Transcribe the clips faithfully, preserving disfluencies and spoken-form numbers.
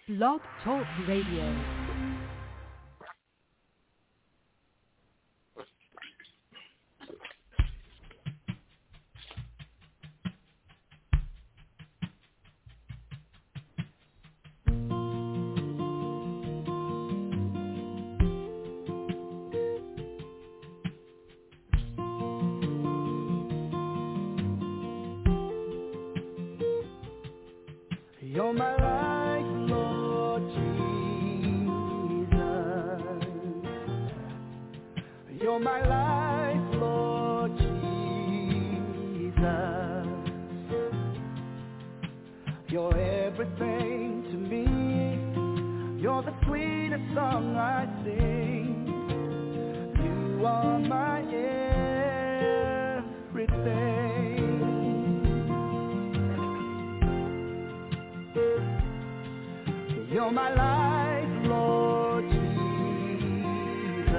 Blog Talk Radio. You're my life, Lord Jesus. You're my life, Lord Jesus. You're everything to me. You're the sweetest song I sing. You are my everything. You're my life, Lord Jesus.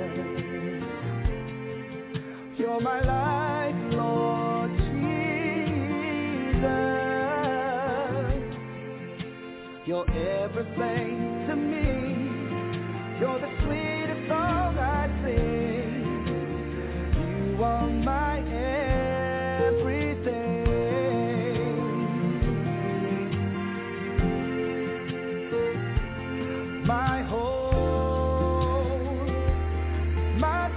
You're my life, Lord Jesus. You're everything to me. You're the sweetest song I sing. You are my everything. My hope, my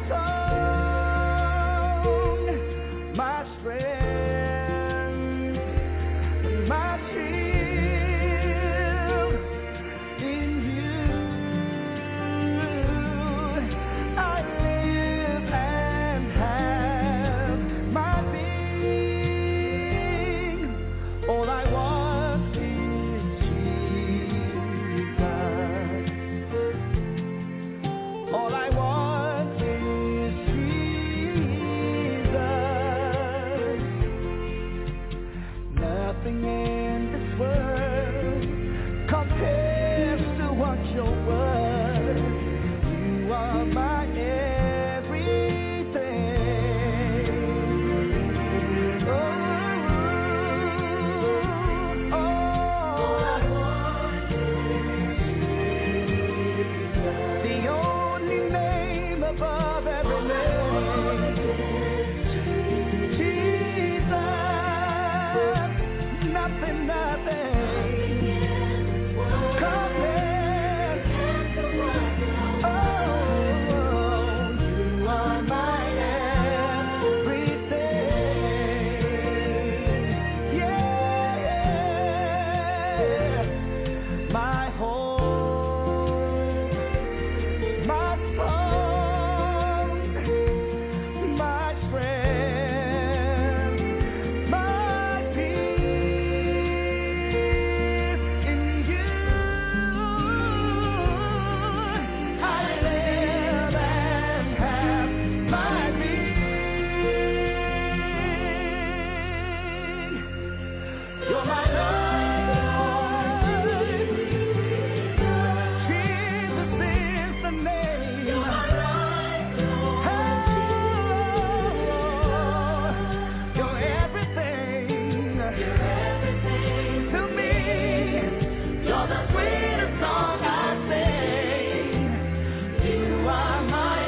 song, my strength, my shield, in you I live and have my being. All I want is Jesus. All I want is Jesus. Nothing in this world compares to what you're worth. You are my everything. Oh, oh, all I want is the only name above every name. Jesus, nothing, nothing compares. Oh, you are my everything. Yeah, my hope, my song, my strength, my peace in you. I live and have my being. You're my life. Jesus is the name. You're my life. You're everything. You're everything to me. You're the sweetest song I sing. You are my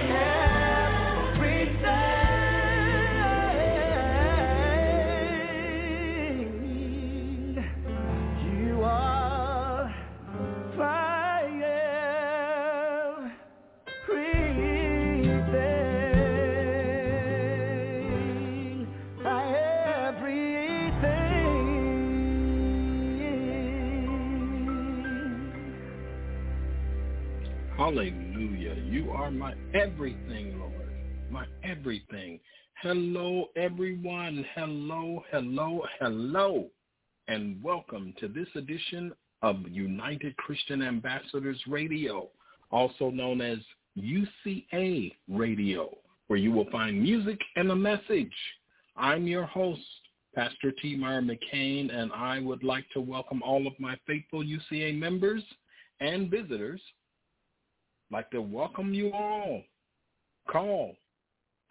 everything. You are my everything. My everything. Hallelujah. You are my everything, Lord. My everything. Hello, everyone. Hello, hello, hello. And welcome to this edition of United Christian Ambassadors Radio, also known as U C A Radio, where you will find music and a message. I'm your host, Pastor T. Myra McCain, and I would like to welcome all of my faithful U C A members and visitors. I'd like to welcome you all. Call,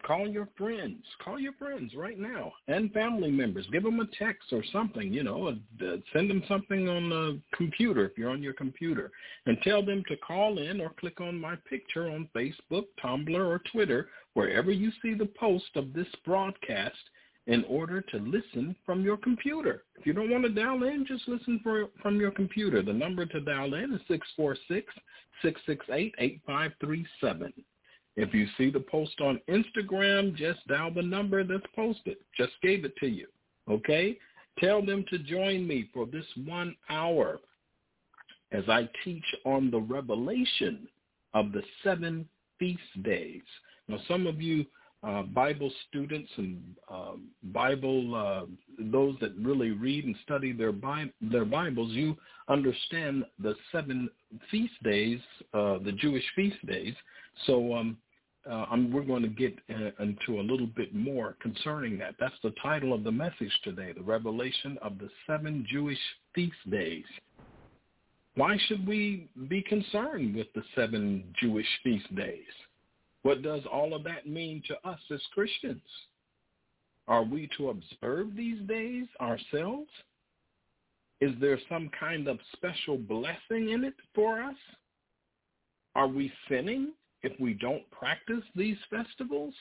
Call your friends. Call your friends right now and family members. Give them a text or something, you know. Uh, send them something on the computer if you're on your computer. And tell them to call in or click on my picture on Facebook, Tumblr, or Twitter, wherever you see the post of this broadcast, in order to listen from your computer. If you don't want to dial in, just listen for, from your computer. The number to dial in is six four six, six six eight, eight five three seven. If you see the post on Instagram, just dial the number that's posted. Just gave it to you, okay? Tell them to join me for this one hour as I teach on the revelation of the seven feast days. Now, some of you Uh, Bible students and uh, Bible, uh, those that really read and study their, Bi- their Bibles, you understand the seven feast days, uh, the Jewish feast days. So um, uh, I'm, we're going to get uh, into a little bit more concerning that. That's the title of the message today, the revelation of the seven Jewish feast days. Why should we be concerned with the seven Jewish feast days? What does all of that mean to us as Christians? Are we to observe these days ourselves? Is there some kind of special blessing in it for us? Are we sinning if we don't practice these festivals?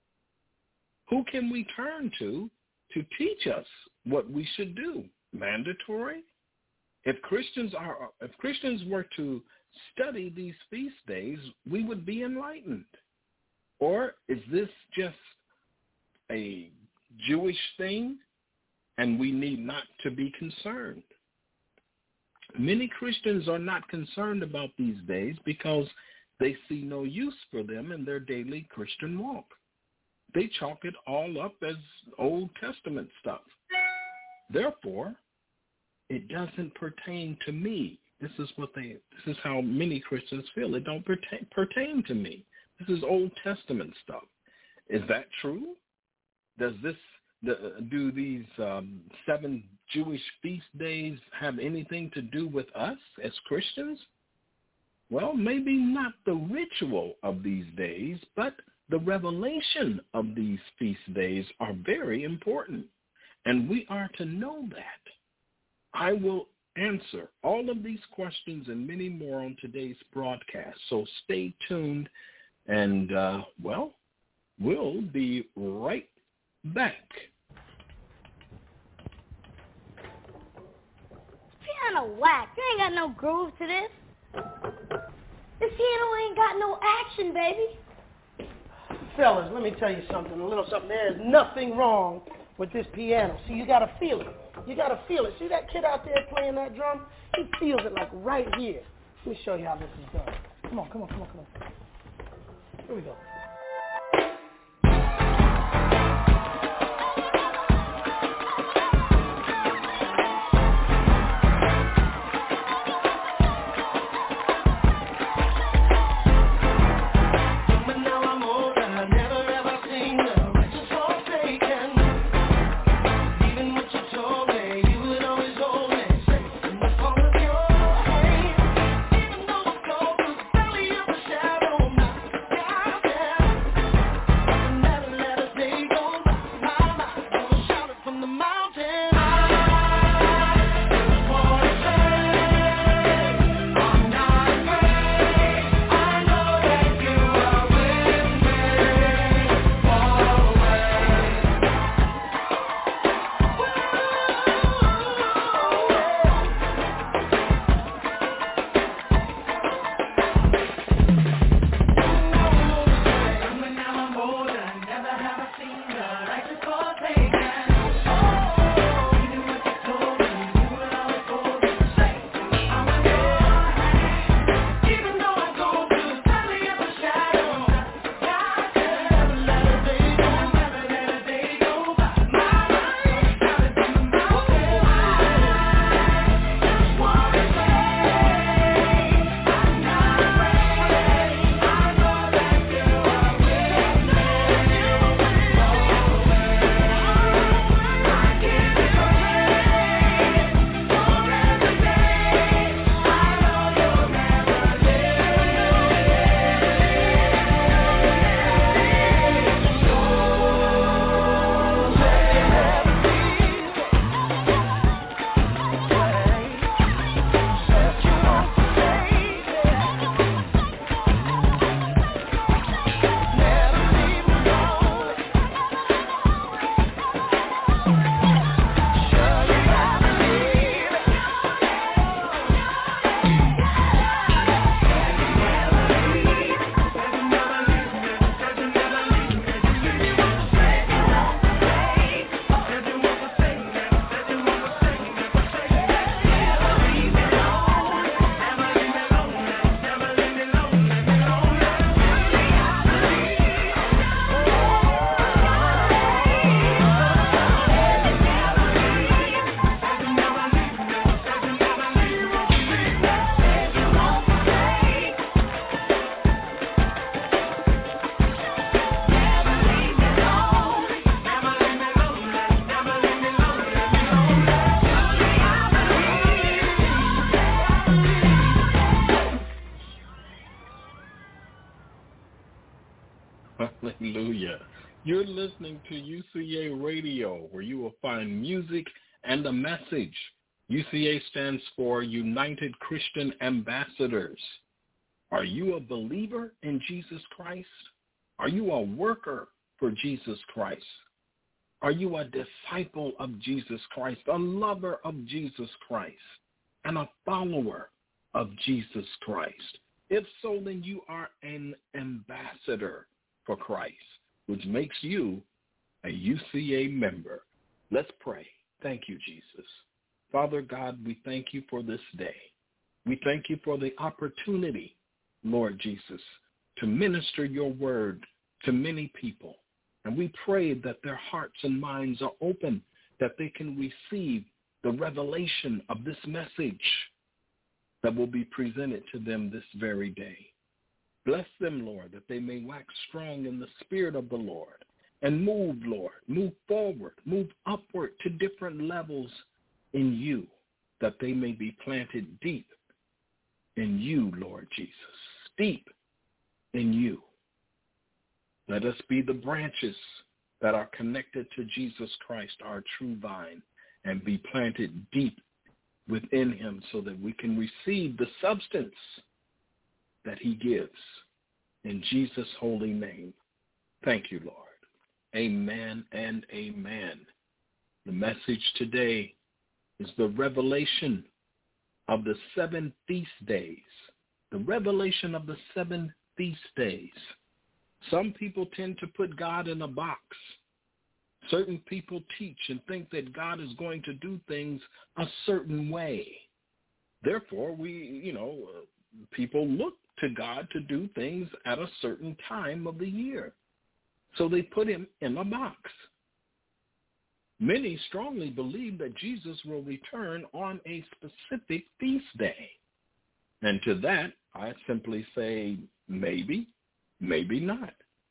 Who can we turn to to teach us what we should do? Mandatory? If Christians are, if Christians were to study these feast days, we would be enlightened. Or is this just a Jewish thing and we need not to be concerned? Many Christians are not concerned about these days because they see no use for them in their daily Christian walk. They chalk it all up as Old Testament stuff. Therefore, it doesn't pertain to me. This is what they. This is how many Christians feel. It don't pertain, pertain to me. This is Old Testament stuff. Is that true? Does this do these um, seven Jewish feast days have anything to do with us as Christians? Well, maybe not the ritual of these days, but the revelation of these feast days are very important, and we are to know that. I will answer all of these questions and many more on today's broadcast, so stay tuned. And, uh, well, we'll be right back. Piano whack. There ain't got no groove to this. This piano ain't got no action, baby. Fellas, let me tell you something, a little something. There is nothing wrong with this piano. See, you got to feel it. You got to feel it. See that kid out there playing that drum? He feels it like right here. Let me show you how this is done. Come on, come on, come on, come on. Here we go. Hallelujah. You're listening to U C A Radio, where you will find music and a message. U C A stands for United Christian Ambassadors. Are you a believer in Jesus Christ? Are you a worker for Jesus Christ? Are you a disciple of Jesus Christ, a lover of Jesus Christ, and a follower of Jesus Christ? If so, then you are an ambassador for Christ, which makes you a U C A member. Let's pray. Thank you, Jesus. Father God, we thank you for this day. We thank you for the opportunity, Lord Jesus, to minister your word to many people. And we pray that their hearts and minds are open, that they can receive the revelation of this message that will be presented to them this very day. Bless them, Lord, that they may wax strong in the spirit of the Lord and move, Lord, move forward, move upward to different levels in you, that they may be planted deep in you, Lord Jesus, deep in you. Let us be the branches that are connected to Jesus Christ, our true vine, and be planted deep within him so that we can receive the substance that he gives. In Jesus' holy name, thank you, Lord. Amen and amen. The message today is the revelation of the seven feast days. The revelation of the seven feast days. Some people tend to put God in a box. Certain people teach and think that God is going to do things a certain way. Therefore, we, you know, people look to God to do things at a certain time of the year. So they put him in a box. Many strongly believe that Jesus will return on a specific feast day. And to that, I simply say maybe, maybe not.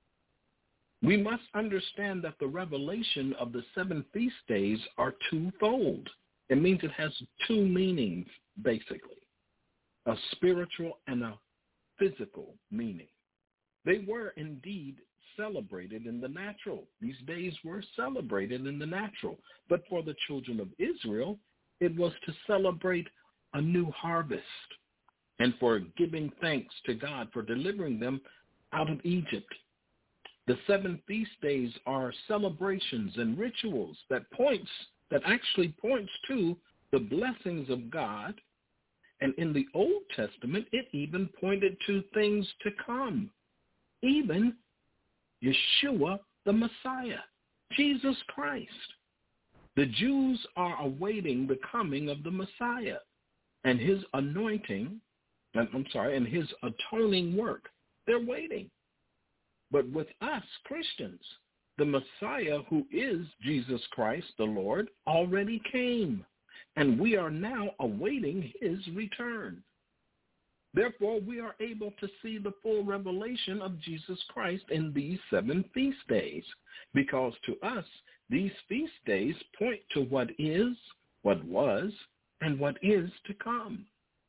We must understand that the revelation of the seven feast days are twofold. It means it has two meanings, basically, a spiritual and a physical meaning. They were indeed celebrated in the natural. These days were celebrated in the natural. But for the children of Israel, it was to celebrate a new harvest and for giving thanks to God for delivering them out of Egypt. The seven feast days are celebrations and rituals that points, that actually points to the blessings of God. And in the Old Testament, it even pointed to things to come. Even Yeshua, the Messiah, Jesus Christ. The Jews are awaiting the coming of the Messiah and his anointing, I'm sorry, and his atoning work. They're waiting. But with us, Christians, the Messiah, who is Jesus Christ, the Lord, already came, and we are now awaiting his return. Therefore, we are able to see the full revelation of Jesus Christ in these seven feast days, because to us, these feast days point to what is, what was, and what is to come.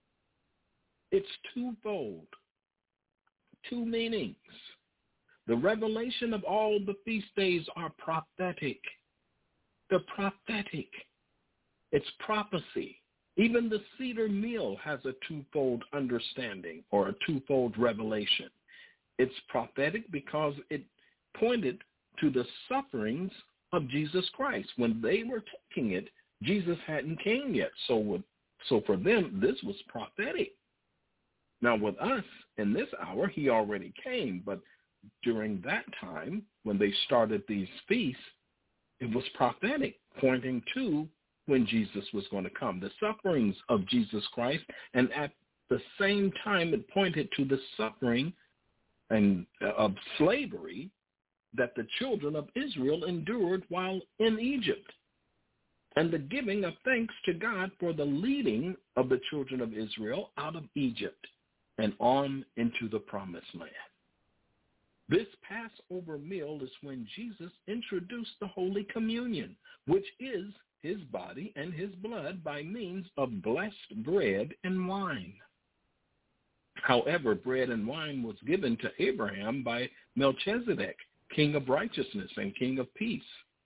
It's twofold, two meanings. The revelation of all the feast days are prophetic. They're prophetic. It's prophecy. Even the cedar meal has a twofold understanding or a twofold revelation. It's prophetic because it pointed to the sufferings of Jesus Christ. When they were taking it, Jesus hadn't came yet. So, with, so for them, this was prophetic. Now with us, in this hour, he already came, but during that time, when they started these feasts, it was prophetic, pointing to when Jesus was going to come, the sufferings of Jesus Christ, and at the same time it pointed to the suffering and uh, of slavery that the children of Israel endured while in Egypt, and the giving of thanks to God for the leading of the children of Israel out of Egypt and on into the promised land. This Passover meal is when Jesus introduced the Holy Communion, which is his body and his blood by means of blessed bread and wine. However, bread and wine was given to Abraham by Melchizedek, king of righteousness and king of peace,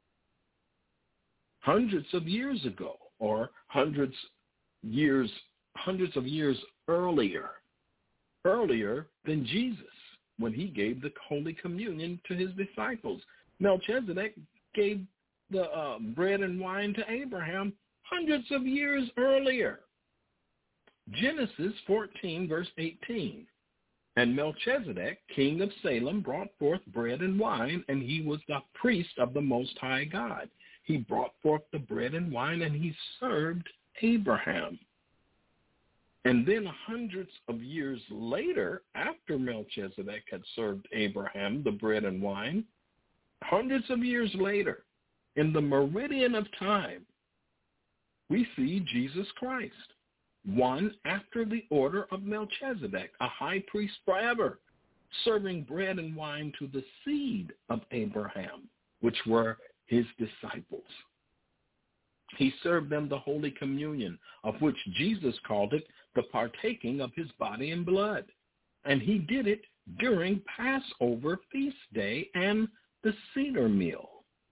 hundreds of years ago, or hundreds years, hundreds of years earlier, earlier than Jesus, when he gave the Holy Communion to his disciples. Melchizedek gave the uh, bread and wine to Abraham hundreds of years earlier. Genesis fourteen, verse eighteen. And Melchizedek, king of Salem, brought forth bread and wine, and he was the priest of the Most High God. He brought forth the bread and wine, and he served Abraham. And then hundreds of years later, after Melchizedek had served Abraham the bread and wine, hundreds of years later, in the meridian of time, we see Jesus Christ, one after the order of Melchizedek, a high priest forever, serving bread and wine to the seed of Abraham, which were his disciples. He served them the Holy Communion, of which Jesus called it the partaking of his body and blood. And he did it during Passover feast day and the Seder meal.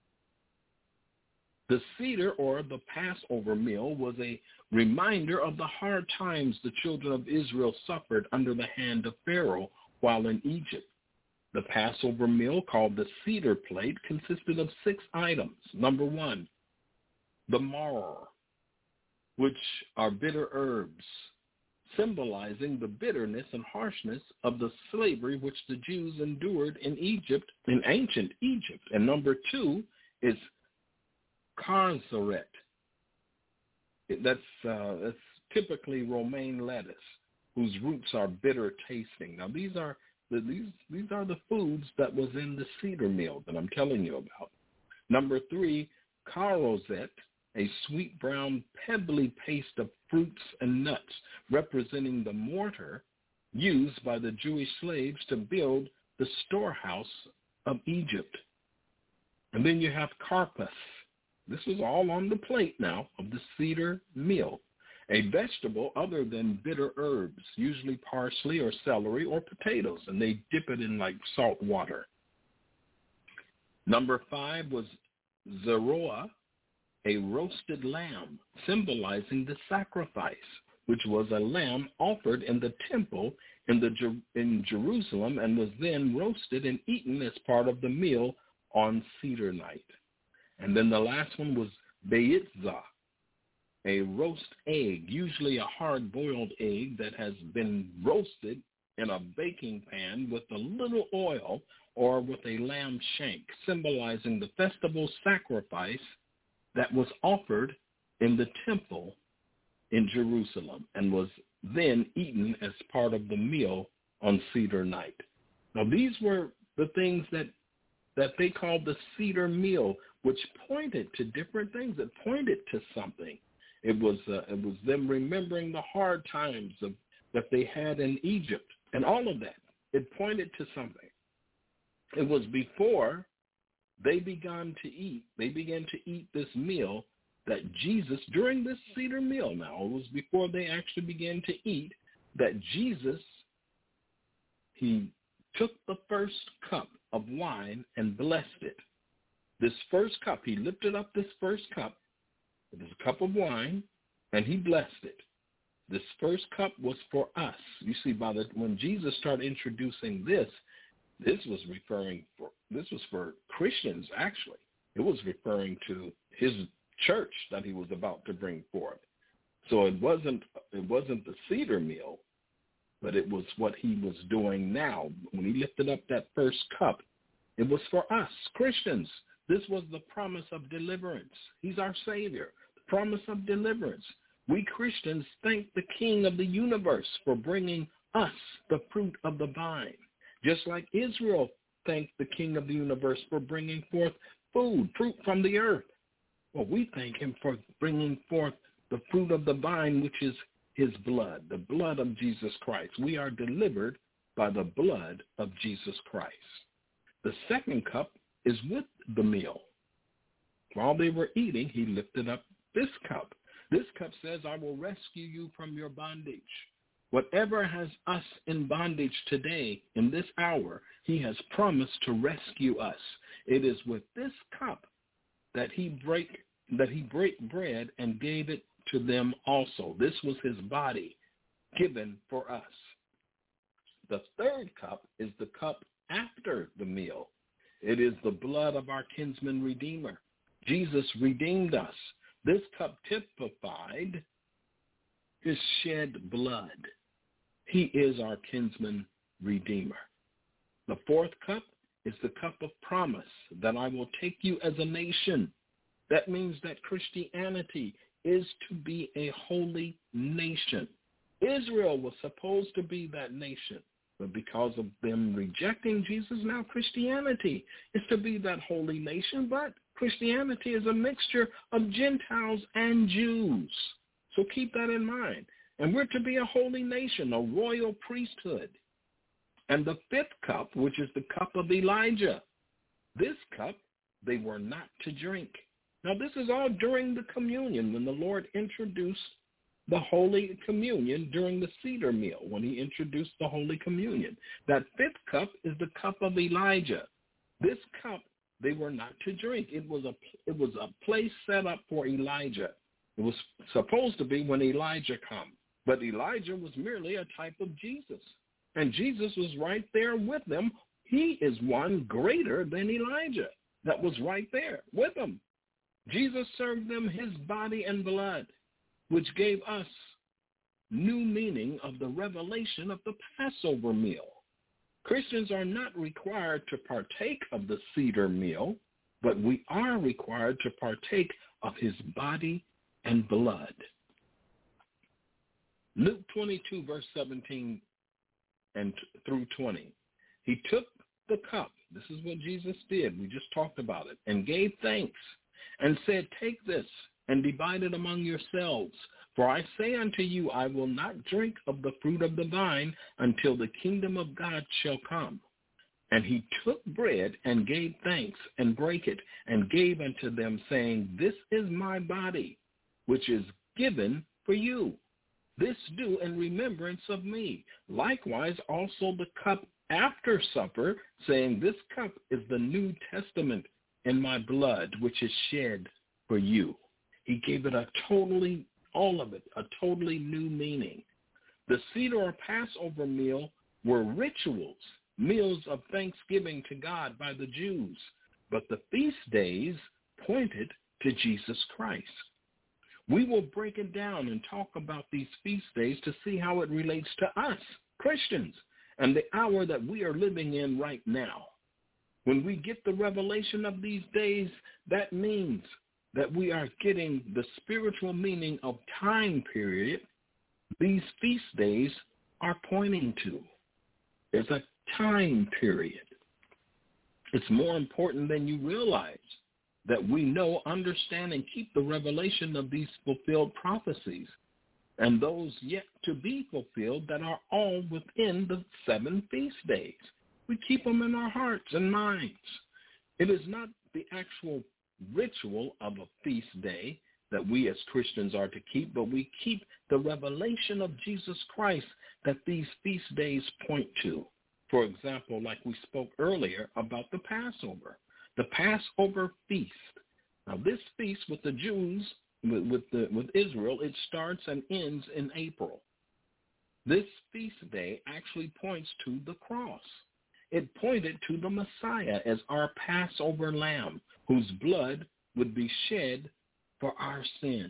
The Seder, or the Passover meal, was a reminder of the hard times the children of Israel suffered under the hand of Pharaoh while in Egypt. The Passover meal, called the Seder plate, consisted of six items. Number one, the maror, which are bitter herbs, symbolizing the bitterness and harshness of the slavery which the Jews endured in Egypt, in ancient Egypt. And number two is Chazaret. That's, uh, that's typically romaine lettuce, whose roots are bitter tasting. Now, these are the, these these are the foods that was in the Seder meal that I'm telling you about. Number three, Charozet, a sweet brown pebbly paste of fruits and nuts, representing the mortar used by the Jewish slaves to build the storehouse of Egypt. And then you have karpas. This is all on the plate now of the Seder meal, a vegetable other than bitter herbs, usually parsley or celery or potatoes, and they dip it in like salt water. Number five was zeroah, a roasted lamb, symbolizing the sacrifice, which was a lamb offered in the temple in, the, in Jerusalem and was then roasted and eaten as part of the meal on Seder night. And then the last one was beitzah, a roast egg, usually a hard-boiled egg that has been roasted in a baking pan with a little oil or with a lamb shank, symbolizing the festival sacrifice that was offered in the temple in Jerusalem and was then eaten as part of the meal on Seder night. Now, these were the things that that they called the Seder meal, which pointed to different things. It pointed to something. It was uh, it was them remembering the hard times of, that they had in Egypt and all of that. It pointed to something. It was before they began to eat. They began to eat this meal that Jesus, during this Seder meal now, it was before they actually began to eat, that Jesus, he took the first cup of wine and blessed it. This first cup, he lifted up this first cup. It was a cup of wine, and he blessed it. This first cup was for us. You see, by the when Jesus started introducing this, this was referring for this was for Christians. Actually, it was referring to his church that he was about to bring forth. So it wasn't it wasn't the Seder meal, but it was what he was doing now. When he lifted up that first cup, it was for us, Christians. This was the promise of deliverance. He's our Savior, the promise of deliverance. We Christians thank the King of the universe for bringing us the fruit of the vine, just like Israel thanked the King of the universe for bringing forth food, fruit from the earth. Well, we thank him for bringing forth the fruit of the vine, which is his blood, the blood of Jesus Christ. We are delivered by the blood of Jesus Christ. The second cup is with the meal. While they were eating, he lifted up this cup. This cup says, I will rescue you from your bondage. Whatever has us in bondage today, in this hour, he has promised to rescue us. It is with this cup that he break that he break bread and gave it to them also. This was his body given for us. The third cup is the cup after the meal. It is the blood of our kinsman redeemer. Jesus redeemed us. This cup typified his shed blood. He is our kinsman redeemer. The fourth cup is the cup of promise, that I will take you as a nation. That means that Christianity is to be a holy nation. Israel was supposed to be that nation, but because of them rejecting Jesus, now Christianity is to be that holy nation, but Christianity is a mixture of Gentiles and Jews. So keep that in mind. And we're to be a holy nation, a royal priesthood. And the fifth cup, which is the cup of Elijah, this cup they were not to drink. Now, this is all during the communion, when the Lord introduced the Holy Communion during the Seder meal, when he introduced the Holy Communion. That fifth cup is the cup of Elijah. This cup they were not to drink. It was a, it was a place set up for Elijah. It was supposed to be when Elijah come. But Elijah was merely a type of Jesus. And Jesus was right there with them. He is one greater than Elijah that was right there with them. Jesus served them his body and blood, which gave us new meaning of the revelation of the Passover meal. Christians are not required to partake of the Seder meal, but we are required to partake of his body and blood. Luke twenty-two, verse seventeen and through twenty. He took the cup. This is what Jesus did. We just talked about it. And gave thanks and said, take this and divide it among yourselves. For I say unto you, I will not drink of the fruit of the vine until the kingdom of God shall come. And he took bread and gave thanks and brake it and gave unto them, saying, this is my body, which is given for you. This do in remembrance of me. Likewise also the cup after supper, saying, this cup is the New Testament in my blood, which is shed for you. He gave it a totally, all of it, a totally new meaning. The Seder or Passover meal were rituals, meals of thanksgiving to God by the Jews. But the feast days pointed to Jesus Christ. We will break it down and talk about these feast days to see how it relates to us, Christians, and the hour that we are living in right now. When we get the revelation of these days, that means that we are getting the spiritual meaning of time period these feast days are pointing to. There's a time period. It's more important than you realize that we know, understand, and keep the revelation of these fulfilled prophecies and those yet to be fulfilled that are all within the seven feast days. We keep them in our hearts and minds. It is not the actual ritual of a feast day that we as Christians are to keep, but we keep the revelation of Jesus Christ that these feast days point to. For example, like we spoke earlier about the Passover. The Passover feast. Now, this feast with the Jews, with, with, the, with Israel, it starts and ends in April. This feast day actually points to the cross. It pointed to the Messiah as our Passover lamb, whose blood would be shed for our sins.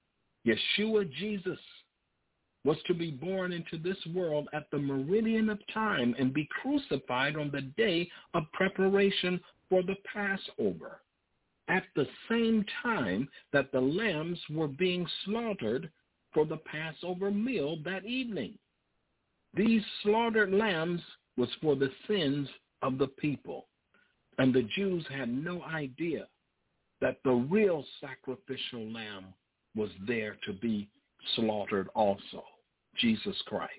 Yeshua Jesus was to be born into this world at the meridian of time and be crucified on the day of preparation for the Passover, at the same time that the lambs were being slaughtered for the Passover meal that evening. These slaughtered lambs was for the sins of the people, and the Jews had no idea that the real sacrificial lamb was there to be slaughtered also, Jesus Christ.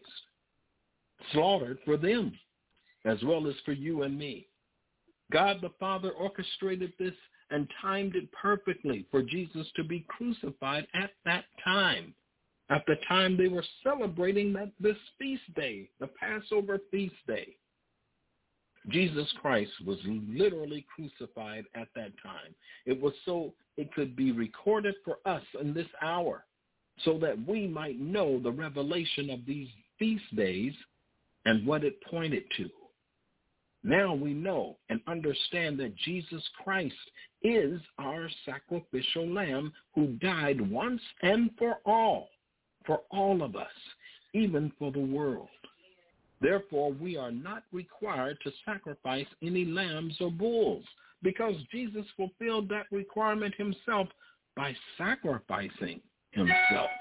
Slaughtered for them as well as for you and me. God the Father orchestrated this and timed it perfectly for Jesus to be crucified at that time. at the time they were celebrating that this feast day, the Passover feast day. Jesus Christ was literally crucified at that time. It was so it could be recorded for us in this hour so that we might know the revelation of these feast days and what it pointed to. Now we know and understand that Jesus Christ is our sacrificial lamb who died once and for all, for all of us, even for the world. Therefore, we are not required to sacrifice any lambs or bulls because Jesus fulfilled that requirement himself by sacrificing himself.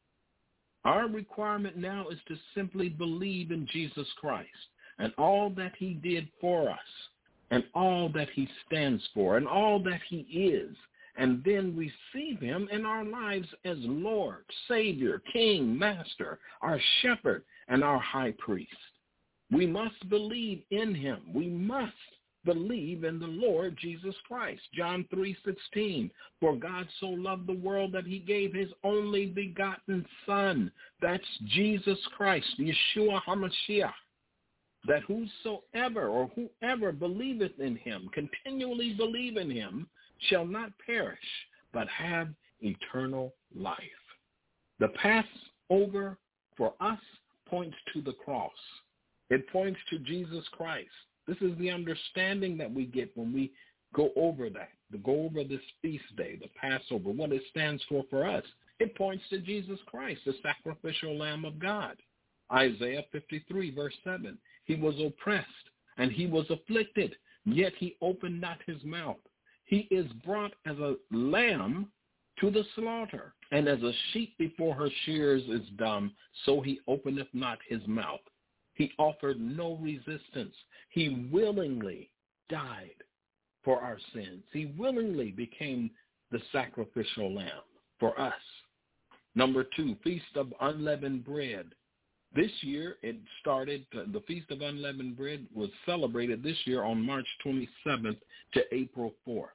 Our requirement now is to simply believe in Jesus Christ and all that he did for us and all that he stands for and all that he is, and then receive him in our lives as Lord, Savior, King, Master, our shepherd, and our high priest. We must believe in him. We must believe in the Lord Jesus Christ. John three sixteen, for God so loved the world that he gave his only begotten Son. That's Jesus Christ, Yeshua HaMashiach, that whosoever or whoever believeth in him, continually believe in him, shall not perish, but have eternal life. The Passover for us points to the cross. It points to Jesus Christ. This is the understanding that we get when we go over that, to go over this feast day, the Passover, what it stands for for us. It points to Jesus Christ, the sacrificial Lamb of God. Isaiah fifty-three, verse seven, he was oppressed and he was afflicted, yet he opened not his mouth. He is brought as a lamb to the slaughter, and as a sheep before her shears is dumb, so he openeth not his mouth. He offered no resistance. He willingly died for our sins. He willingly became the sacrificial lamb for us. Number two, Feast of Unleavened Bread. This year it started, the Feast of Unleavened Bread was celebrated this year on March twenty-seventh to April fourth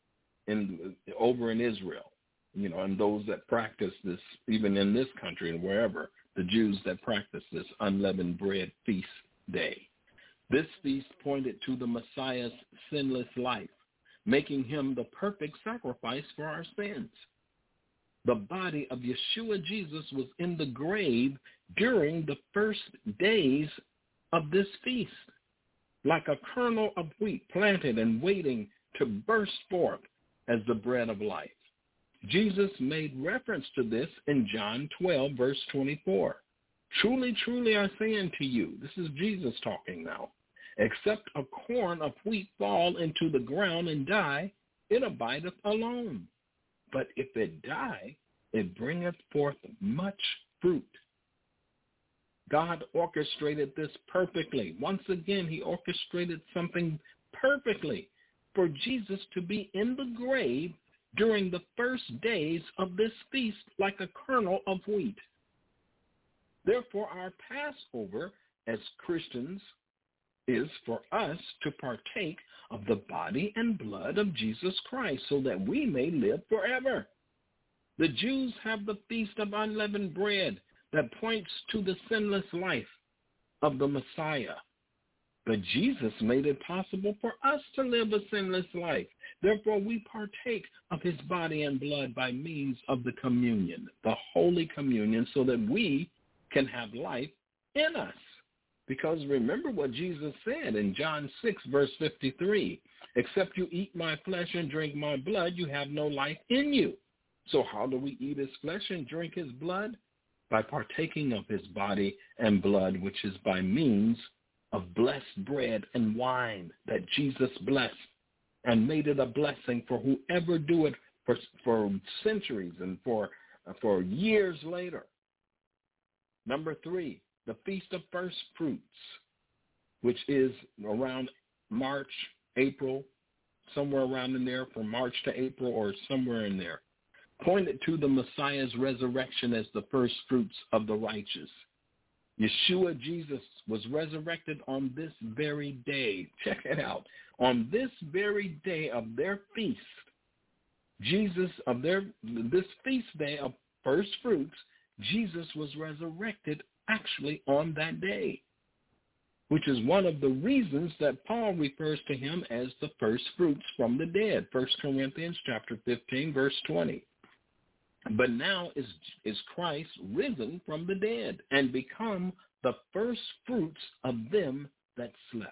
in, over in Israel. You know, and those that practice this, even in this country and wherever, the Jews that practice this unleavened bread feast day. This feast pointed to the Messiah's sinless life, making him the perfect sacrifice for our sins. The body of Yeshua Jesus was in the grave during the first days of this feast, like a kernel of wheat planted and waiting to burst forth as the bread of life. Jesus made reference to this in John twelve, verse twenty-four. Truly, truly, I say unto you, this is Jesus talking now, except a corn of wheat fall into the ground and die, it abideth alone. But if it die, it bringeth forth much fruit. God orchestrated this perfectly. Once again, he orchestrated something perfectly for Jesus to be in the grave during the first days of this feast like a kernel of wheat. Therefore, our Passover as Christians is for us to partake of the body and blood of Jesus Christ so that we may live forever. The Jews have the Feast of Unleavened Bread that points to the sinless life of the Messiah. But Jesus made it possible for us to live a sinless life. Therefore, we partake of his body and blood by means of the communion, the Holy Communion, so that we can have life in us. Because remember what Jesus said in John six, verse fifty-three, except you eat my flesh and drink my blood, you have no life in you. So how do we eat his flesh and drink his blood? By partaking of his body and blood, which is by means of blessed bread and wine that Jesus blessed and made it a blessing for whoever do it for, for centuries and for, for years later. Number three, the Feast of First Fruits, which is around March, April, somewhere around in there, from March to April or somewhere in there, pointed to the Messiah's resurrection as the first fruits of the righteous. Yeshua Jesus was resurrected on this very day. Check it out. On this very day of their feast, Jesus, of their this feast day of first fruits, Jesus was resurrected actually on that day, which is one of the reasons that Paul refers to him as the first fruits from the dead, First Corinthians chapter fifteen, verse twenty. But now is, is Christ risen from the dead and become the first fruits of them that slept.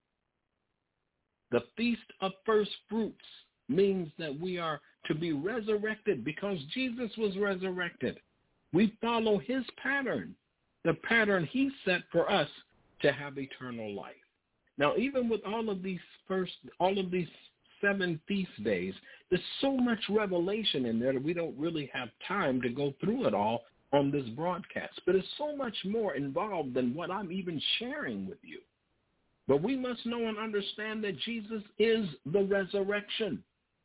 The Feast of First Fruits means that we are to be resurrected because Jesus was resurrected. We follow his pattern, the pattern he set for us to have eternal life. Now, even with all of these first, all of these seven feast days, there's so much revelation in there that we don't really have time to go through it all on this broadcast. But it's so much more involved than what I'm even sharing with you. But we must know and understand that Jesus is the resurrection.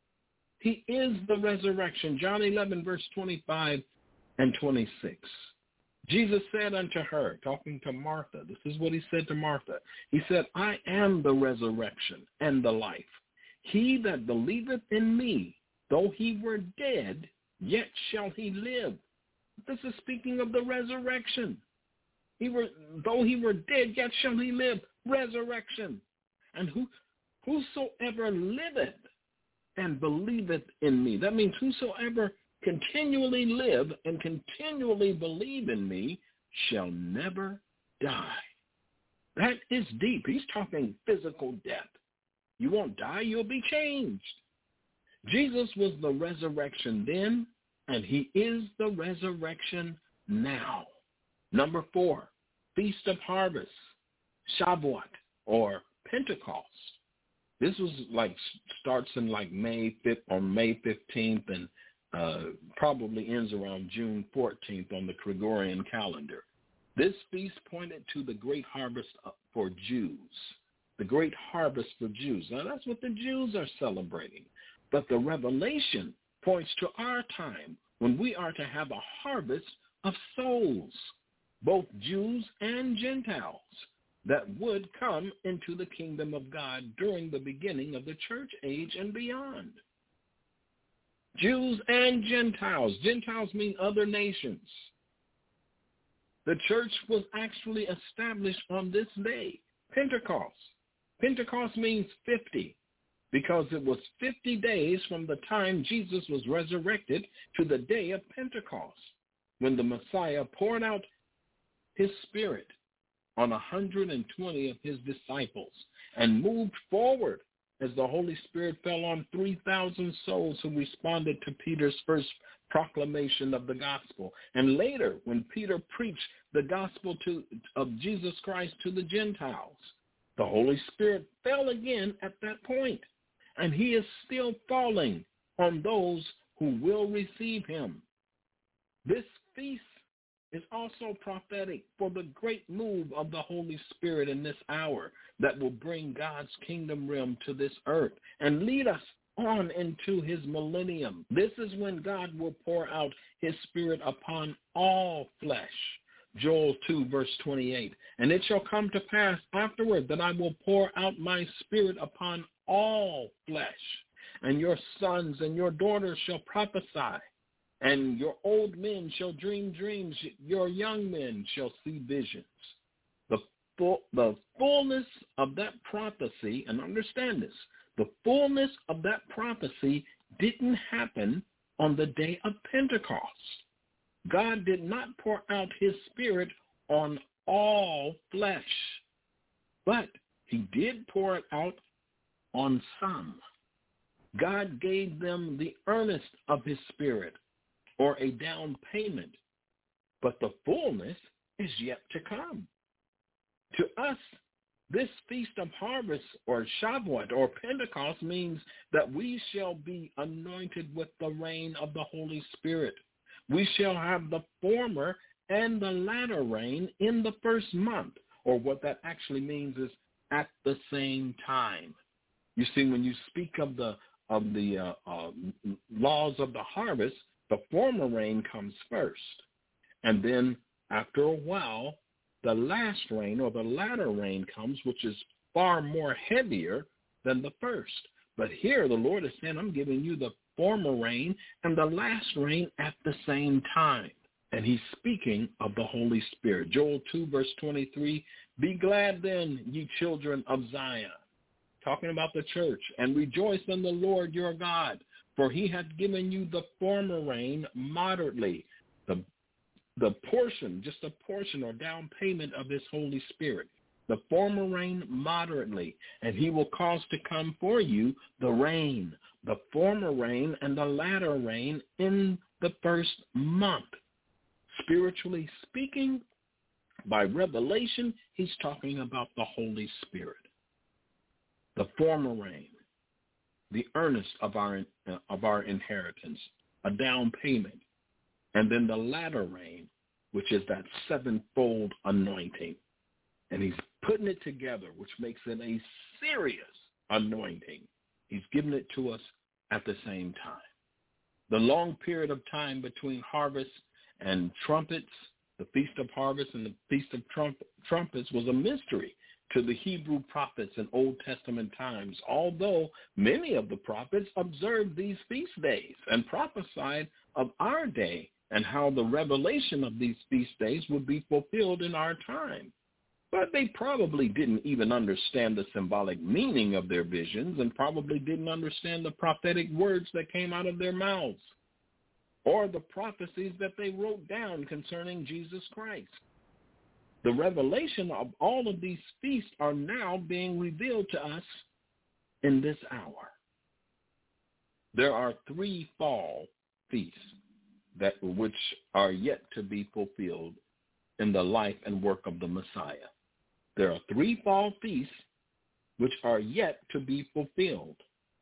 He is the resurrection. John eleven, verse twenty-five and twenty-six. Jesus said unto her, talking to Martha, this is what he said to Martha. He said, I am the resurrection and the life. He that believeth in me, though he were dead, yet shall he live. This is speaking of the resurrection. He were, though he were dead, yet shall he live. Resurrection. And who, whosoever liveth and believeth in me. That means whosoever continually live and continually believe in me shall never die. That is deep. He's talking physical death. You won't die, you'll be changed. Jesus was the resurrection then, and he is the resurrection now. Number four, Feast of Harvest, Shavuot, or Pentecost. This was like, starts in like May fifth, on May fifteenth, and uh, probably ends around June fourteenth on the Gregorian calendar. This feast pointed to the great harvest for Jews. The great harvest for Jews. Now, that's what the Jews are celebrating. But the revelation points to our time when we are to have a harvest of souls, both Jews and Gentiles, that would come into the kingdom of God during the beginning of the church age and beyond. Jews and Gentiles. Gentiles mean other nations. The church was actually established on this day, Pentecost. Pentecost means fifty, because it was fifty days from the time Jesus was resurrected to the day of Pentecost, when the Messiah poured out his Spirit on one hundred twenty of his disciples and moved forward as the Holy Spirit fell on three thousand souls who responded to Peter's first proclamation of the gospel. And later, when Peter preached the gospel to, of Jesus Christ to the Gentiles, the Holy Spirit fell again at that point, and he is still falling on those who will receive him. This feast is also prophetic for the great move of the Holy Spirit in this hour that will bring God's kingdom realm to this earth and lead us on into his millennium. This is when God will pour out his Spirit upon all flesh. Joel two, verse twenty-eight. And it shall come to pass afterward that I will pour out my Spirit upon all flesh, and your sons and your daughters shall prophesy, and your old men shall dream dreams, your young men shall see visions. The, full, the fullness of that prophecy, and understand this, the fullness of that prophecy didn't happen on the day of Pentecost. God did not pour out his Spirit on all flesh, but he did pour it out on some. God gave them the earnest of his Spirit, or a down payment, but the fullness is yet to come. To us, this Feast of Harvest, or Shavuot, or Pentecost, means that we shall be anointed with the rain of the Holy Spirit. We shall have the former and the latter rain in the first month, or what that actually means is at the same time. You see, when you speak of the of the uh, uh, laws of the harvest, the former rain comes first, and then after a while, the last rain or the latter rain comes, which is far more heavier than the first. But here the Lord is saying, I'm giving you the former rain and the last rain at the same time. And he's speaking of the Holy Spirit. Joel two, verse twenty-three, be glad then, ye children of Zion, talking about the church, and rejoice in the Lord your God, for he hath given you the former rain moderately, the, the portion, just a portion or down payment of his Holy Spirit, the former rain moderately, and he will cause to come for you the rain, the former rain and the latter rain in the first month. Spiritually speaking, by revelation, he's talking about the Holy Spirit. The former rain, the earnest of our uh, of our inheritance, a down payment, and then the latter rain, which is that sevenfold anointing. And he's putting it together, which makes it a serious anointing. He's giving it to us at the same time. The long period of time between harvest and trumpets, the Feast of Harvest and the Feast of Trump, Trumpets, was a mystery to the Hebrew prophets in Old Testament times, although many of the prophets observed these feast days and prophesied of our day and how the revelation of these feast days would be fulfilled in our time. But they probably didn't even understand the symbolic meaning of their visions and probably didn't understand the prophetic words that came out of their mouths or the prophecies that they wrote down concerning Jesus Christ. The revelation of all of these feasts are now being revealed to us in this hour. There are three fall feasts that which are yet to be fulfilled in the life and work of the Messiah. There are three fall feasts which are yet to be fulfilled.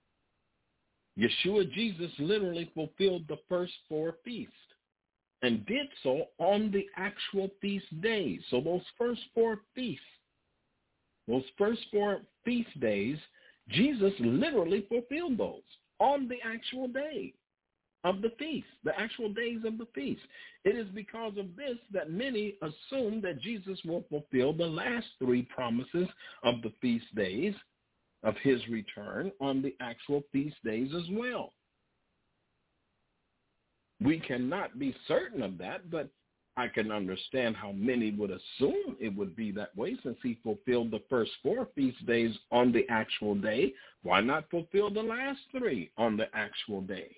Yeshua Jesus literally fulfilled the first four feasts and did so on the actual feast days. So those first four feasts, those first four feast days, Jesus literally fulfilled those on the actual day of the feast, the actual days of the feast. It is because of this that many assume that Jesus will fulfill the last three promises of the feast days of his return on the actual feast days as well. We cannot be certain of that, but I can understand how many would assume it would be that way since he fulfilled the first four feast days on the actual day. Why not fulfill the last three on the actual day?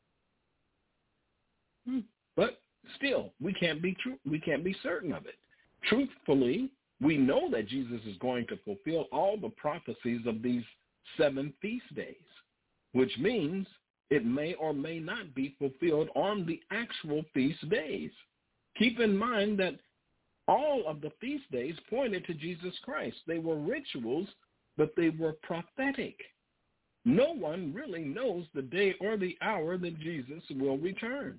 Hmm. But still, we can't be true. We can't be certain of it. Truthfully, we know that Jesus is going to fulfill all the prophecies of these seven feast days, which means it may or may not be fulfilled on the actual feast days. Keep in mind that all of the feast days pointed to Jesus Christ. They were rituals, but they were prophetic. No one really knows the day or the hour that Jesus will return.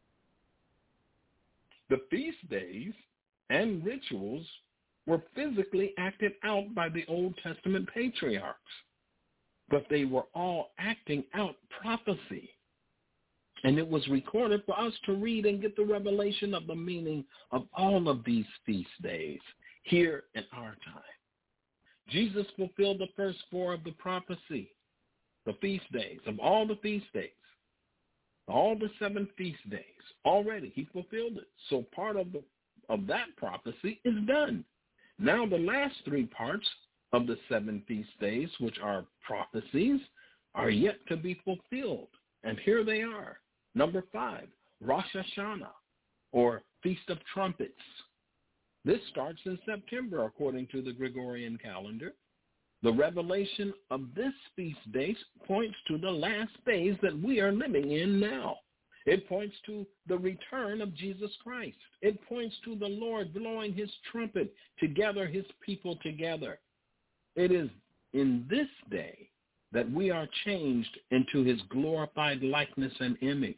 The feast days and rituals were physically acted out by the Old Testament patriarchs, but they were all acting out prophecy. And it was recorded for us to read and get the revelation of the meaning of all of these feast days here in our time. Jesus fulfilled the first four of the prophecy, the feast days, of all the feast days, all the seven feast days. Already he fulfilled it. So part of the of that prophecy is done. Now the last three parts of the seven feast days, which are prophecies, are yet to be fulfilled. And here they are. Number five, Rosh Hashanah, or Feast of Trumpets. This starts in September, according to the Gregorian calendar. The revelation of this feast day points to the last days that we are living in now. It points to the return of Jesus Christ. It points to the Lord blowing his trumpet to gather his people together. It is in this day that we are changed into his glorified likeness and image.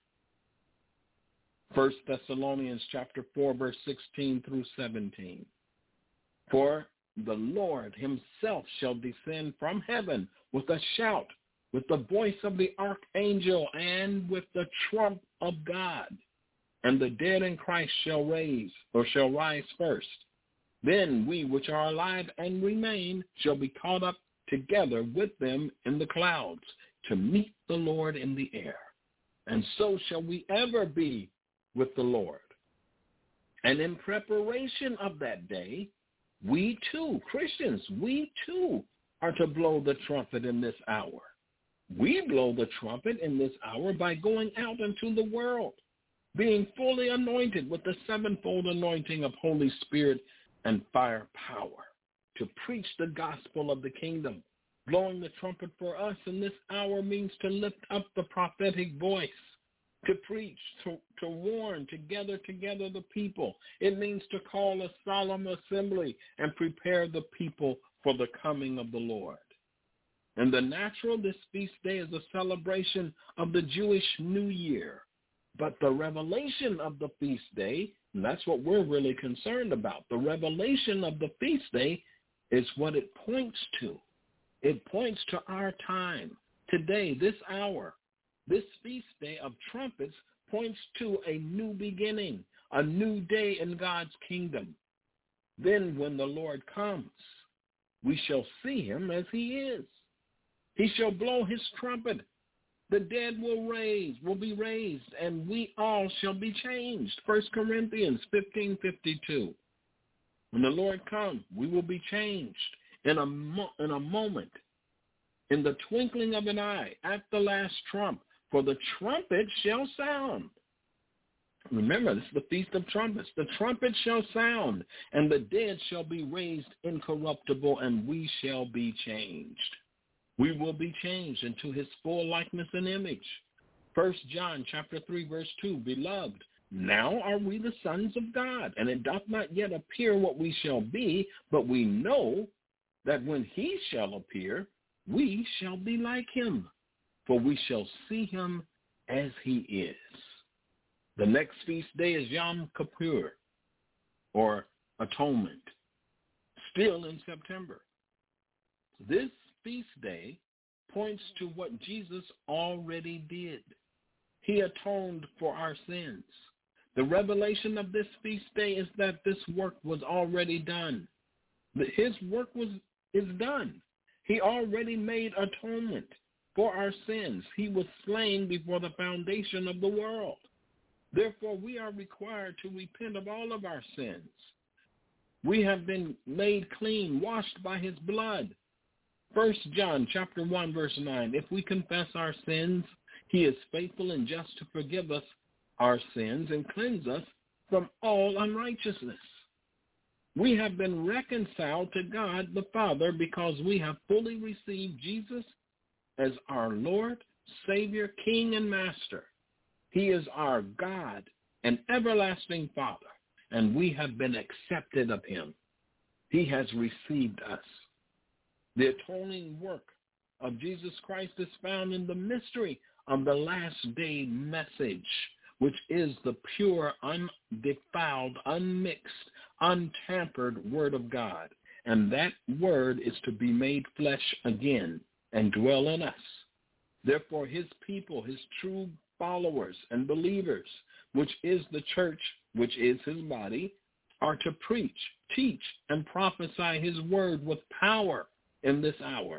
First Thessalonians chapter four, verse sixteen through seventeen. For the Lord himself shall descend from heaven with a shout, with the voice of the archangel, and with the trump of God. And the dead in Christ shall raise, or shall rise first. Then we which are alive and remain shall be caught up together with them in the clouds to meet the Lord in the air. And so shall we ever be with the Lord. And in preparation of that day, we too, Christians, we too are to blow the trumpet in this hour. We blow the trumpet in this hour by going out into the world, being fully anointed with the sevenfold anointing of Holy Spirit and fire power, to preach the gospel of the kingdom. Blowing the trumpet for us in this hour means to lift up the prophetic voice, to preach, to, to warn, to gather together the people. It means to call a solemn assembly and prepare the people for the coming of the Lord. In the natural, this feast day is a celebration of the Jewish New Year. But the revelation of the feast day, and that's what we're really concerned about, the revelation of the feast day is what it points to. It points to our time. Today, this hour, this feast day of trumpets points to a new beginning, a new day in God's kingdom. Then when the Lord comes, we shall see him as he is. He shall blow his trumpet. The dead will raise, will be raised, and we all shall be changed. First Corinthians fifteen fifty-two. When the Lord comes, we will be changed in a, mo- in a moment, in the twinkling of an eye, at the last trump, for the trumpet shall sound. Remember, this is the Feast of Trumpets. The trumpet shall sound, and the dead shall be raised incorruptible, and we shall be changed. We will be changed into his full likeness and image. First John chapter three, verse two, Beloved, now are we the sons of God, and it doth not yet appear what we shall be, but we know that when he shall appear, we shall be like him, for we shall see him as he is. The next feast day is Yom Kippur, or Atonement, still in September. This feast day points to what Jesus already did. He atoned for our sins. The revelation of this feast day is that this work was already done. His work was is done. He already made atonement for our sins. He was slain before the foundation of the world. Therefore, we are required to repent of all of our sins. We have been made clean, washed by his blood. First John chapter one, verse nine, if we confess our sins, he is faithful and just to forgive us our sins and cleanse us from all unrighteousness. We have been reconciled to God the Father because we have fully received Jesus as our Lord, Savior, King, and Master. He is our God and everlasting Father, and we have been accepted of him. He has received us. The atoning work of Jesus Christ is found in the mystery of the last day message, which is the pure, undefiled, unmixed, untampered word of God. And that word is to be made flesh again and dwell in us. Therefore, his people, his true followers and believers, which is the church, which is his body, are to preach, teach, and prophesy his word with power in this hour.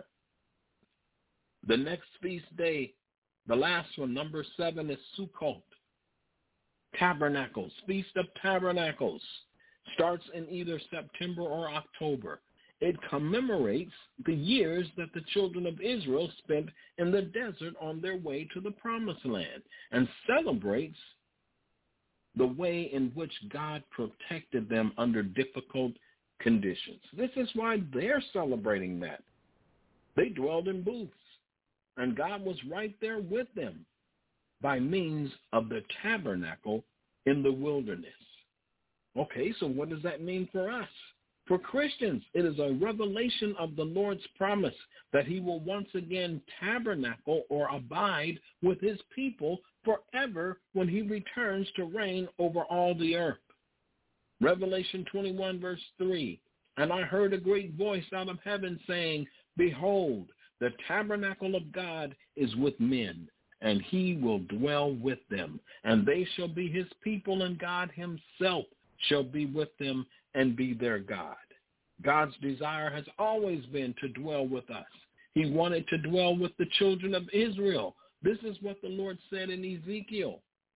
The next feast day, the last one, number seven, is Sukkot. Tabernacles, Feast of Tabernacles, starts in either September or October. It commemorates the years that the children of Israel spent in the desert on their way to the Promised Land, and celebrates the way in which God protected them under difficult conditions. This is why they're celebrating that. They dwelled in booths, and God was right there with them by means of the tabernacle in the wilderness. Okay, so what does that mean for us? For Christians, it is a revelation of the Lord's promise that he will once again tabernacle or abide with his people forever when he returns to reign over all the earth. Revelation twenty-one, verse three, and I heard a great voice out of heaven saying, Behold, the tabernacle of God is with men, and he will dwell with them, and they shall be his people, and God himself shall be with them and be their God. God's desire has always been to dwell with us. He wanted to dwell with the children of Israel. This is what the Lord said in Ezekiel.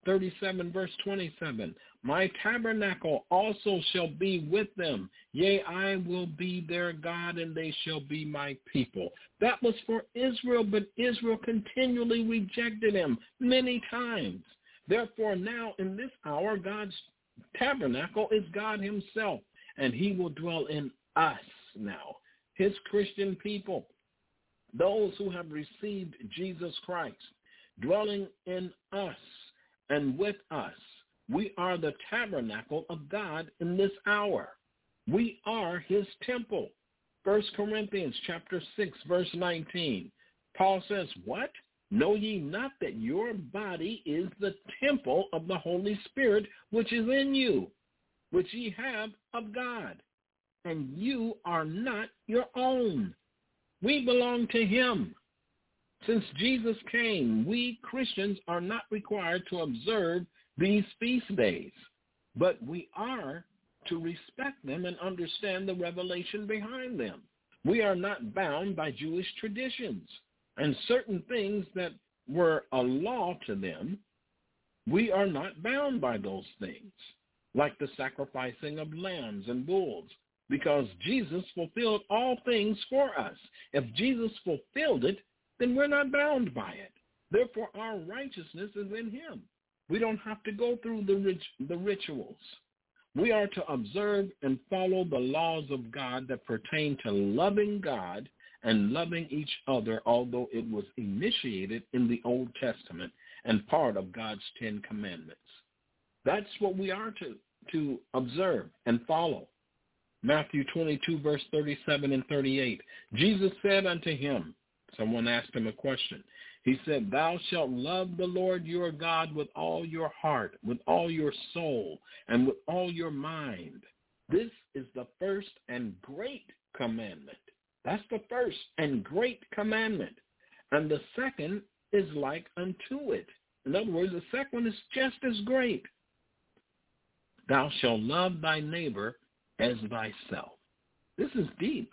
thirty-seven, verse twenty-seven, my tabernacle also shall be with them. Yea, I will be their God, and they shall be my people. That was for Israel, but Israel continually rejected him many times. Therefore, now in this hour, God's tabernacle is God himself, and he will dwell in us now, his Christian people, those who have received Jesus Christ, dwelling in us and with us. We are the tabernacle of God in this hour. We are his temple. First Corinthians chapter six, verse nineteen. Paul says, what? Know ye not that your body is the temple of the Holy Spirit, which is in you, which ye have of God, and you are not your own. We belong to him. Since Jesus came, we Christians are not required to observe these feast days, but we are to respect them and understand the revelation behind them. We are not bound by Jewish traditions and certain things that were a law to them. We are not bound by those things, like the sacrificing of lambs and bulls, because Jesus fulfilled all things for us. If Jesus fulfilled it, then we're not bound by it. Therefore, our righteousness is in him. We don't have to go through the rit- the rituals. We are to observe and follow the laws of God that pertain to loving God and loving each other, although it was initiated in the Old Testament and part of God's Ten Commandments. That's what we are to, to observe and follow. Matthew twenty-two, verse thirty-seven and thirty-eight. Jesus said unto him, someone asked him a question. He said, thou shalt love the Lord your God with all your heart, with all your soul, and with all your mind. This is the first and great commandment. That's the first and great commandment. And the second is like unto it. In other words, the second one is just as great. Thou shalt love thy neighbor as thyself. This is deep.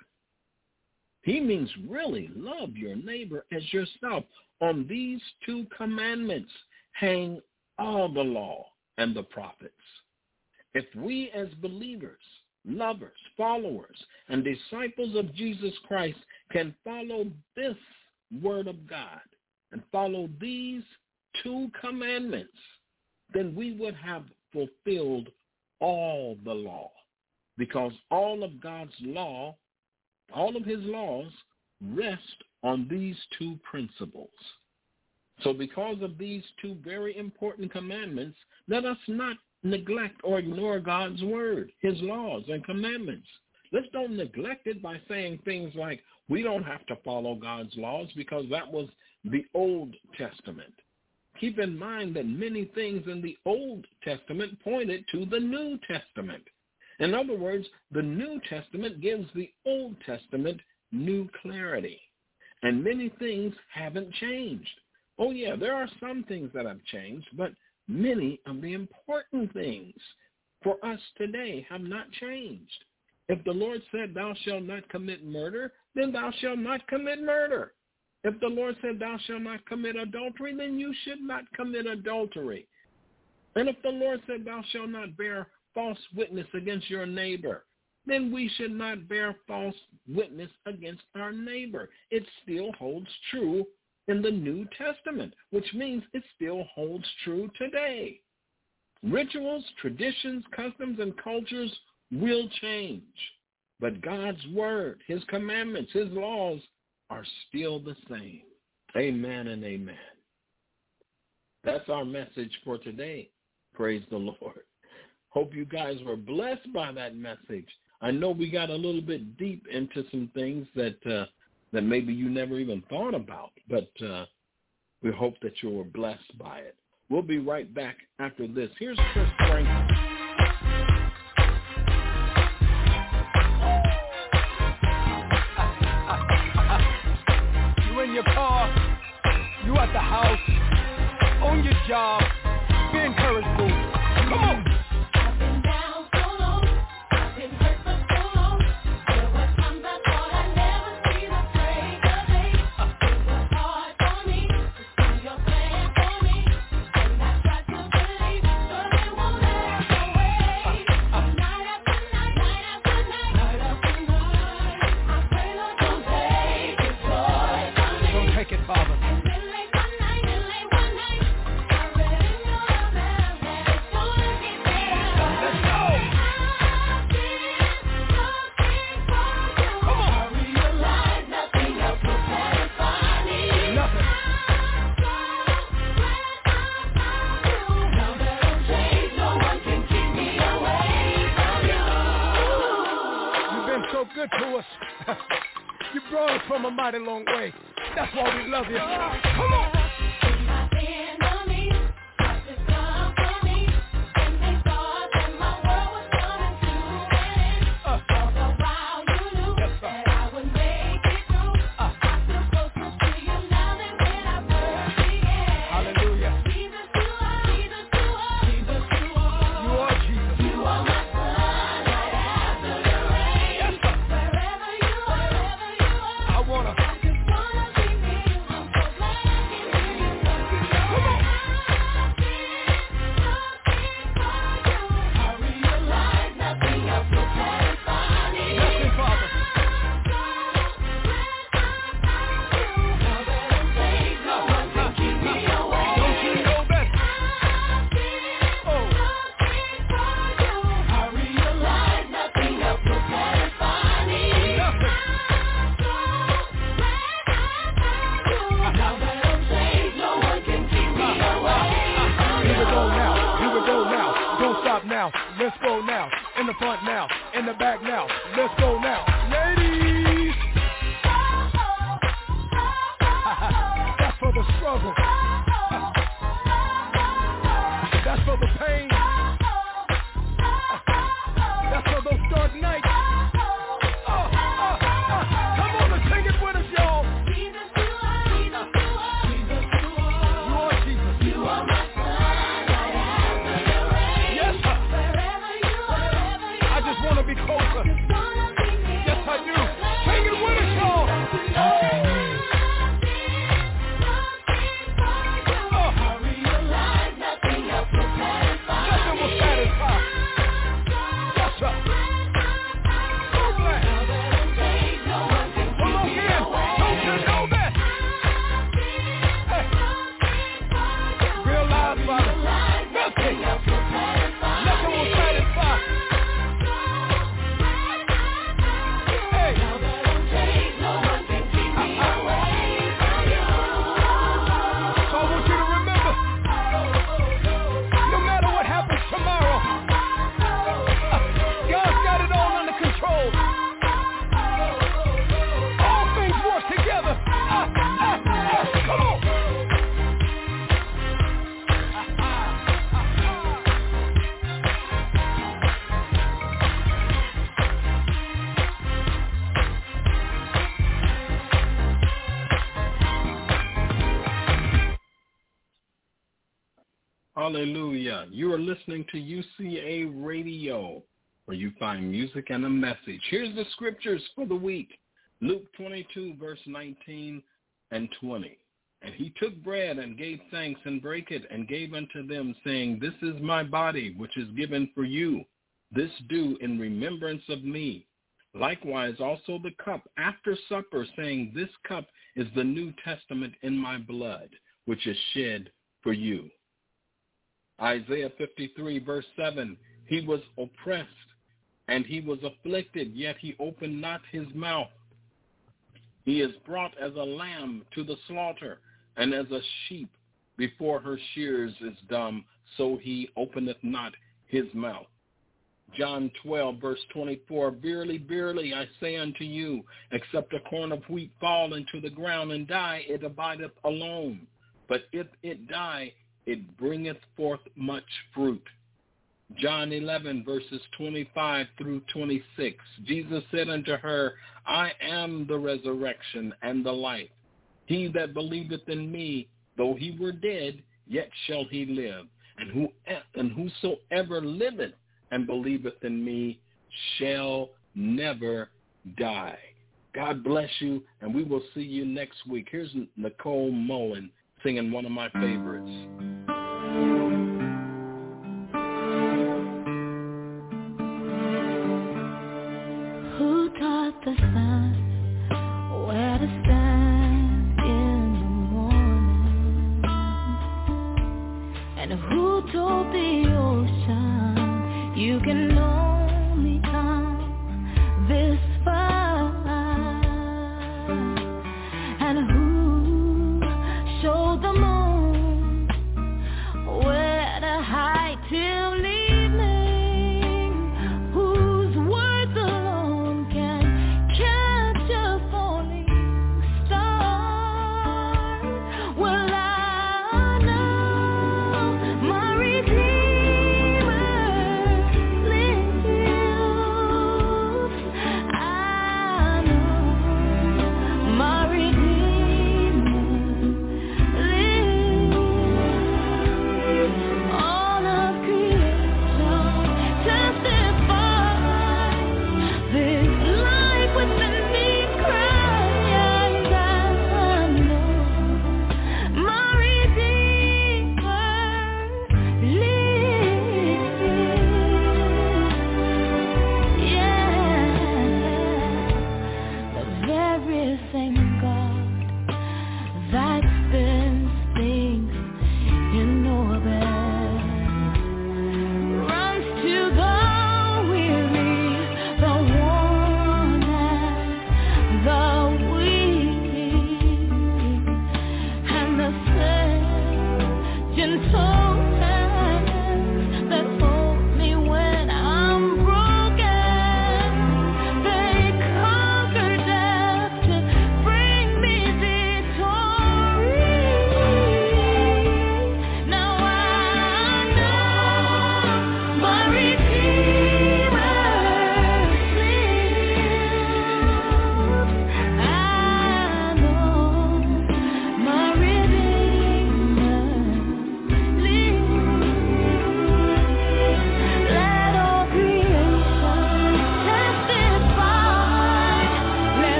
He means really love your neighbor as yourself. On these two commandments hang all the law and the prophets. If we as believers, lovers, followers, and disciples of Jesus Christ can follow this word of God and follow these two commandments, then we would have fulfilled all the law, because all of God's law, all of his laws rest on these two principles. So because of these two very important commandments, let us not neglect or ignore God's word, his laws and commandments. Let's don't neglect it by saying things like, we don't have to follow God's laws because that was the Old Testament. Keep in mind that many things in the Old Testament pointed to the New Testament. In other words, the New Testament gives the Old Testament new clarity. And many things haven't changed. Oh, yeah, there are some things that have changed, but many of the important things for us today have not changed. If the Lord said, thou shalt not commit murder, then thou shalt not commit murder. If the Lord said, thou shalt not commit adultery, then you should not commit adultery. And if the Lord said, thou shalt not bear false witness against your neighbor, then we should not bear false witness against our neighbor. It still holds true in the New Testament, which means it still holds true today. Rituals, traditions, customs, and cultures will change, but God's word, his commandments, his laws are still the same. Amen and amen. That's our message for today. Praise the Lord. Hope you guys were blessed by that message. I know we got a little bit deep into some things that uh, that maybe you never even thought about, but uh, we hope that you were blessed by it. We'll be right back after this. Here's Chris Franklin. You in your car, you at the house, on your job, be encouraged, boo. Come on. Your plan for me, and I tried to good to us. You brought us from a mighty long way. That's why we love you. Come on. Let's go now. In the front now. In the back now. Let's go now. Ladies! That's for the struggle. That's for the pain. That's for those dark nights. Uh, uh, uh. Come on and sing it with us, y'all. Jesus, you are. Jesus, you are. Jesus, you are. You are Jesus. You are my son. Right after the rain. Yes, sir. Wherever you are, wherever you are. I just want to be closer. Yes, I do. Sing it with us, y'all. Oh. Hallelujah. You are listening to U C A Radio, where you find music and a message. Here's the scriptures for the week. Luke twenty-two, verse nineteen and twenty. And he took bread and gave thanks and brake it and gave unto them, saying, This is my body, which is given for you. This do in remembrance of me. Likewise also the cup after supper, saying, This cup is the New Testament in my blood, which is shed for you. Isaiah fifty-three, verse seven, he was oppressed and he was afflicted, yet he opened not his mouth. He is brought as a lamb to the slaughter, and as a sheep before her shears is dumb, so he openeth not his mouth. John twelve, verse twenty-four, Verily, verily, I say unto you, except a corn of wheat fall into the ground and die, it abideth alone. But if it die, it bringeth forth much fruit. John eleven, verses twenty-five through twenty-six. Jesus said unto her, I am the resurrection and the life. He that believeth in me, though he were dead, yet shall he live. And, who, and whosoever liveth and believeth in me shall never die. God bless you, and we will see you next week. Here's Nicole Mullen singing one of my favorites. Who taught the sun where to stand in the morning? And who told the